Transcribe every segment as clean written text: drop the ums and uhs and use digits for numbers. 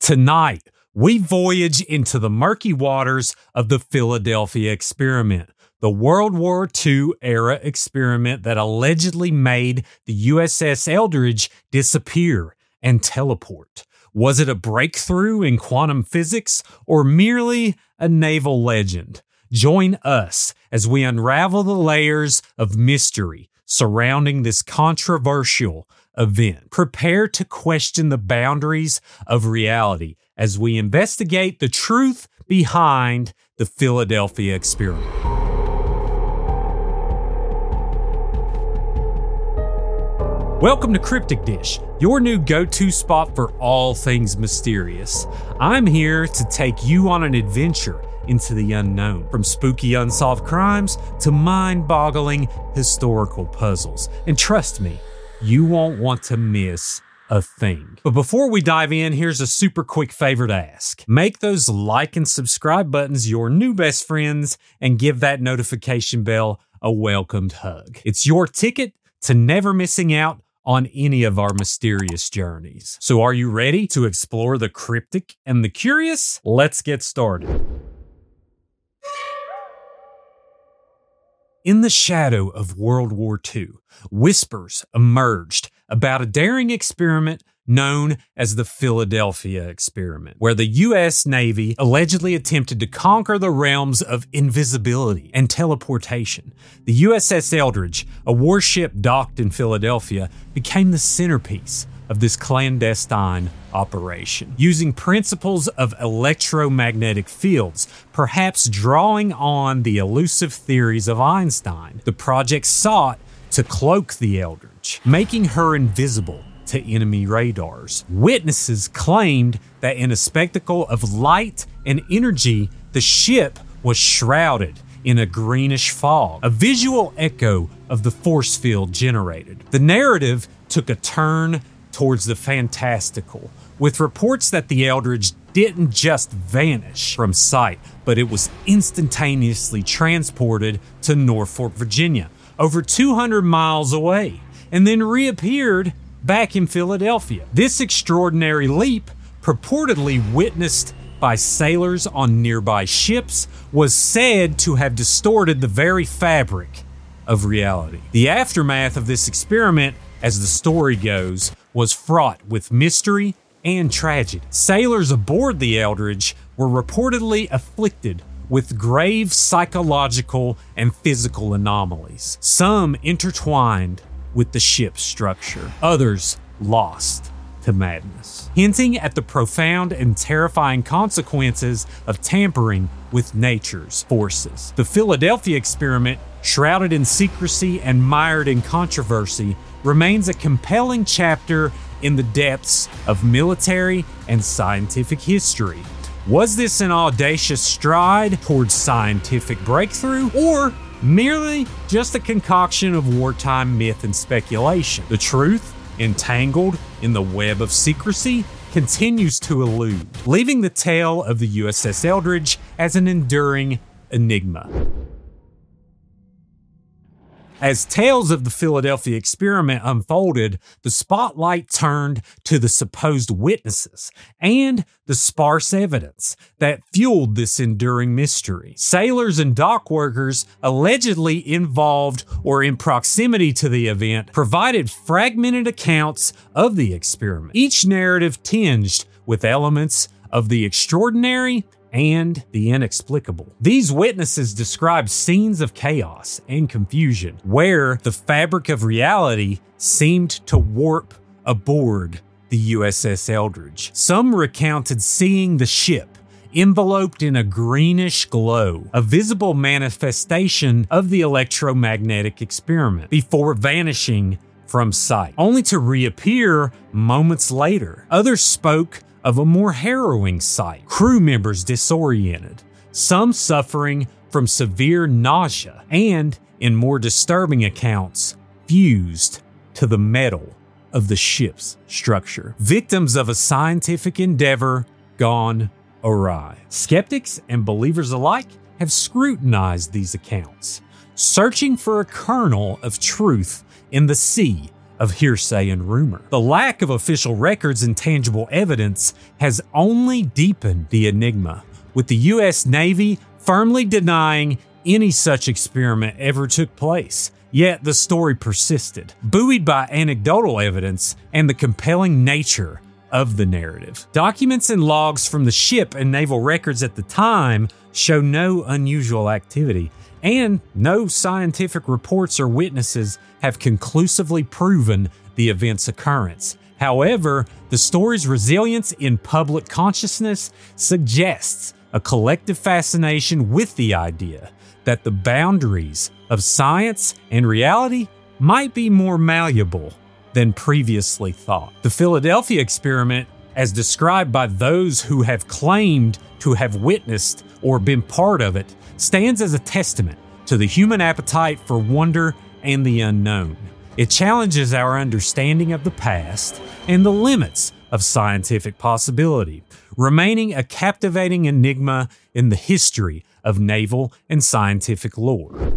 Tonight, we voyage into the murky waters of the Philadelphia experiment, the World War II era experiment that allegedly made the USS Eldridge disappear and teleport. Was it a breakthrough in quantum physics or merely a naval legend? Join us as we unravel the layers of mystery surrounding this controversial event. Prepare to question the boundaries of reality as we investigate the truth behind the Philadelphia experiment. Welcome to Cryptic Dish, your new go-to spot for all things mysterious. I'm here to take you on an adventure into the unknown, from spooky unsolved crimes to mind-boggling historical puzzles. And trust me, you won't want to miss a thing. But before we dive in, here's a super quick favor to ask. Make those like and subscribe buttons your new best friends and give that notification bell a welcomed hug. It's your ticket to never missing out on any of our mysterious journeys. So are you ready to explore the cryptic and the curious? Let's get started. In the shadow of World War II, whispers emerged about a daring experiment known as the Philadelphia experiment, where the U.S. Navy allegedly attempted to conquer the realms of invisibility and teleportation. The USS Eldridge, a warship docked in Philadelphia, became the centerpiece of this clandestine operation. Using principles of electromagnetic fields, perhaps drawing on the elusive theories of Einstein, the project sought to cloak the Eldridge, making her invisible to enemy radars. Witnesses claimed that in a spectacle of light and energy, the ship was shrouded in a greenish fog, a visual echo of the force field generated. The narrative took a turn towards the fantastical, with reports that the Eldridge didn't just vanish from sight, but it was instantaneously transported to Norfolk, Virginia, over 200 miles away, and then reappeared back in Philadelphia. This extraordinary leap, purportedly witnessed by sailors on nearby ships, was said to have distorted the very fabric of reality. The aftermath of this experiment, as the story goes, was fraught with mystery and tragedy. Sailors aboard the Eldridge were reportedly afflicted with grave psychological and physical anomalies, some intertwined with the ship's structure, others lost to madness, hinting at the profound and terrifying consequences of tampering with nature's forces. The Philadelphia experiment, shrouded in secrecy and mired in controversy, remains a compelling chapter in the depths of military and scientific history. Was this an audacious stride towards scientific breakthrough, or merely just a concoction of wartime myth and speculation? The truth, entangled in the web of secrecy, continues to elude, leaving the tale of the USS Eldridge as an enduring enigma. As tales of the Philadelphia experiment unfolded, the spotlight turned to the supposed witnesses and the sparse evidence that fueled this enduring mystery. Sailors and dock workers allegedly involved or in proximity to the event provided fragmented accounts of the experiment, each narrative tinged with elements of the extraordinary and the inexplicable. These witnesses described scenes of chaos and confusion, where the fabric of reality seemed to warp aboard the USS Eldridge. Some recounted seeing the ship enveloped in a greenish glow, a visible manifestation of the electromagnetic experiment, before vanishing from sight, only to reappear moments later. Others spoke of a more harrowing sight, crew members disoriented, some suffering from severe nausea, and, in more disturbing accounts, fused to the metal of the ship's structure. Victims of a scientific endeavor gone awry. Skeptics and believers alike have scrutinized these accounts, searching for a kernel of truth in the sea of hearsay and rumor. The lack of official records and tangible evidence has only deepened the enigma, with the U.S. Navy firmly denying any such experiment ever took place. Yet the story persisted, buoyed by anecdotal evidence and the compelling nature of the narrative. Documents and logs from the ship and naval records at the time show no unusual activity, and no scientific reports or witnesses have conclusively proven the event's occurrence. However, the story's resilience in public consciousness suggests a collective fascination with the idea that the boundaries of science and reality might be more malleable than previously thought. The Philadelphia experiment, as described by those who have claimed to have witnessed or been part of it, stands as a testament to the human appetite for wonder and the unknown. It challenges our understanding of the past and the limits of scientific possibility, remaining a captivating enigma in the history of naval and scientific lore.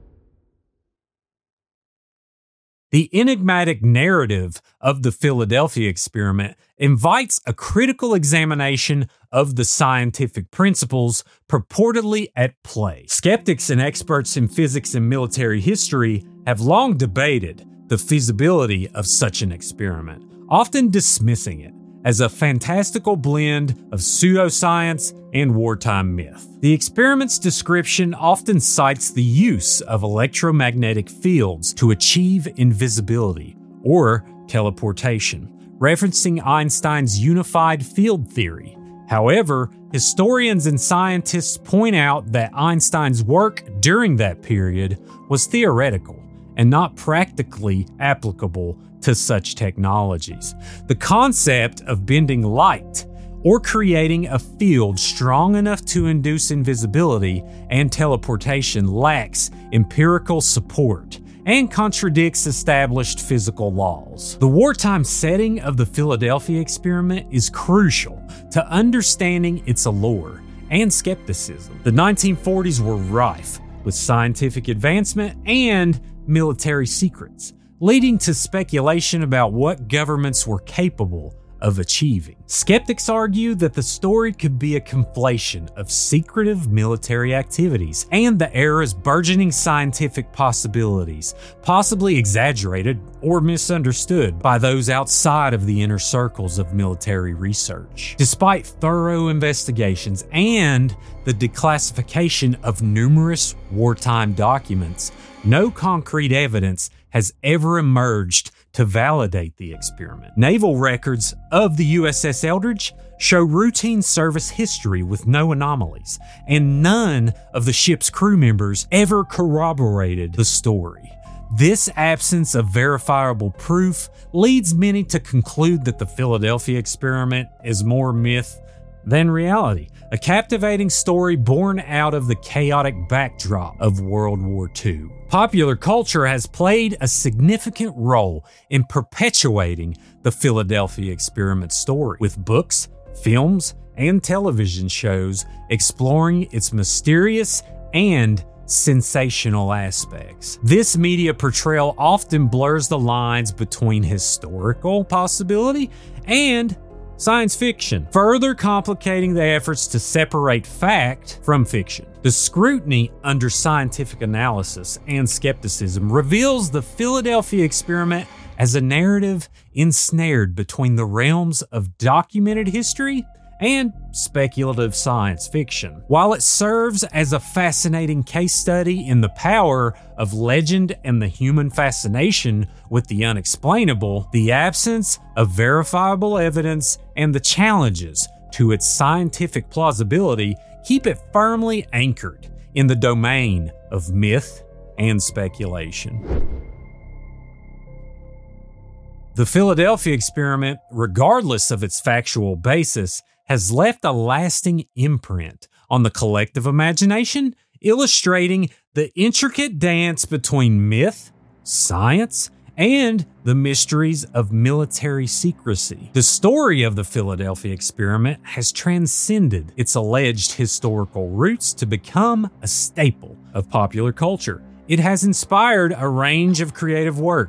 The enigmatic narrative of the Philadelphia experiment invites a critical examination of the scientific principles purportedly at play. Skeptics and experts in physics and military history have long debated the feasibility of such an experiment, often dismissing it as a fantastical blend of pseudoscience and wartime myth. The experiment's description often cites the use of electromagnetic fields to achieve invisibility or teleportation, referencing Einstein's unified field theory. However, historians and scientists point out that Einstein's work during that period was theoretical and not practically applicable to such technologies. The concept of bending light or creating a field strong enough to induce invisibility and teleportation lacks empirical support and contradicts established physical laws. The wartime setting of the Philadelphia experiment is crucial to understanding its allure and skepticism. The 1940s were rife with scientific advancement and military secrets, leading to speculation about what governments were capable of achieving. Skeptics argue that the story could be a conflation of secretive military activities and the era's burgeoning scientific possibilities, possibly exaggerated or misunderstood by those outside of the inner circles of military research. Despite thorough investigations and the declassification of numerous wartime documents, no concrete evidence has ever emerged to validate the experiment. Naval records of the USS Eldridge show routine service history with no anomalies, and none of the ship's crew members ever corroborated the story. This absence of verifiable proof leads many to conclude that the Philadelphia experiment is more myth than reality, a captivating story born out of the chaotic backdrop of World War II. Popular culture has played a significant role in perpetuating the Philadelphia experiment story, with books, films, and television shows exploring its mysterious and sensational aspects. This media portrayal often blurs the lines between historical possibility and science fiction, further complicating the efforts to separate fact from fiction. The scrutiny under scientific analysis and skepticism reveals the Philadelphia experiment as a narrative ensnared between the realms of documented history and speculative science fiction. While it serves as a fascinating case study in the power of legend and the human fascination with the unexplainable, the absence of verifiable evidence and the challenges to its scientific plausibility keep it firmly anchored in the domain of myth and speculation. The Philadelphia experiment, regardless of its factual basis, has left a lasting imprint on the collective imagination, illustrating the intricate dance between myth, science, and the mysteries of military secrecy. The story of the Philadelphia experiment has transcended its alleged historical roots to become a staple of popular culture. It has inspired a range of creative works,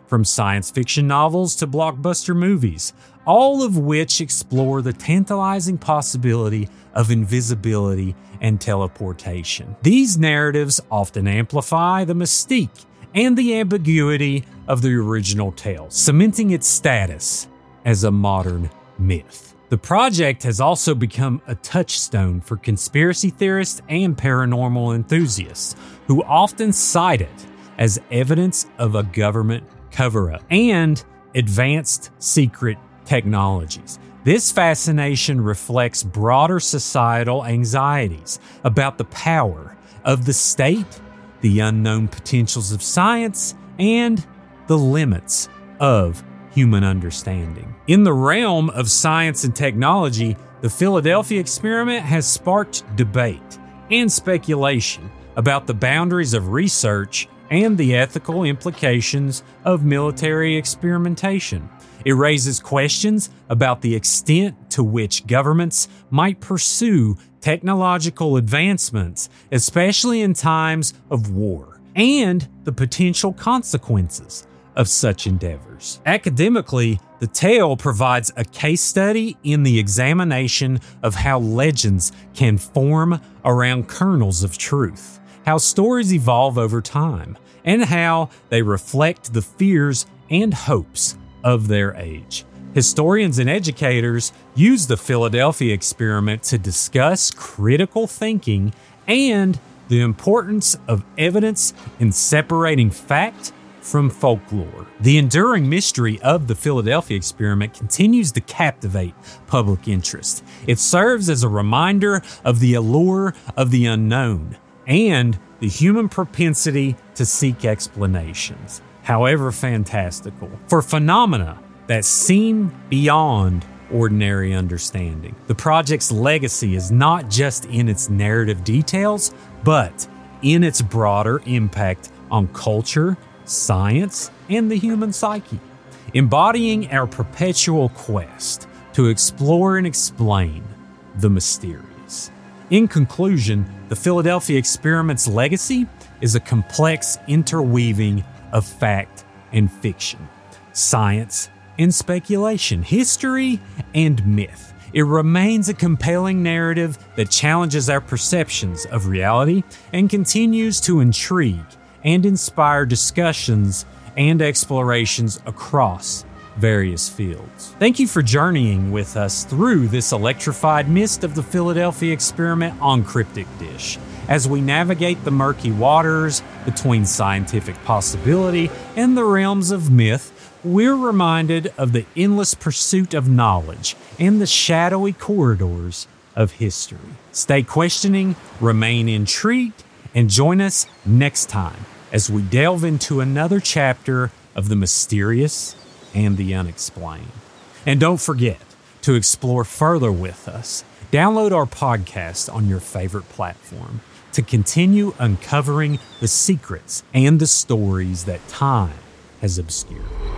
from science fiction novels to blockbuster movies, all of which explore the tantalizing possibility of invisibility and teleportation. These narratives often amplify the mystique and the ambiguity of the original tale, cementing its status as a modern myth. The project has also become a touchstone for conspiracy theorists and paranormal enthusiasts, who often cite it as evidence of a government cover-up and advanced secret technologies. This fascination reflects broader societal anxieties about the power of the state, the unknown potentials of science, and the limits of human understanding. In the realm of science and technology, the Philadelphia experiment has sparked debate and speculation about the boundaries of research and the ethical implications of military experimentation. It raises questions about the extent to which governments might pursue technological advancements, especially in times of war, and the potential consequences of such endeavors. Academically, the tale provides a case study in the examination of how legends can form around kernels of truth, how stories evolve over time, and how they reflect the fears and hopes of their age. Historians and educators use the Philadelphia experiment to discuss critical thinking and the importance of evidence in separating fact from folklore. The enduring mystery of the Philadelphia experiment continues to captivate public interest. It serves as a reminder of the allure of the unknown and the human propensity to seek explanations, however fantastical, for phenomena that seem beyond ordinary understanding. The project's legacy is not just in its narrative details, but in its broader impact on culture, science, and the human psyche, embodying our perpetual quest to explore and explain the mysterious. In conclusion, the Philadelphia experiment's legacy is a complex interweaving of fact and fiction, science and speculation, history and myth. It remains a compelling narrative that challenges our perceptions of reality and continues to intrigue and inspire discussions and explorations across various fields. Thank you for journeying with us through this electrified mist of the Philadelphia experiment on Cryptic Dish. As we navigate the murky waters between scientific possibility and the realms of myth, we're reminded of the endless pursuit of knowledge and the shadowy corridors of history. Stay questioning, remain intrigued, and join us next time as we delve into another chapter of the mysterious and the unexplained. And don't forget to explore further with us. Download our podcast on your favorite platform to continue uncovering the secrets and the stories that time has obscured.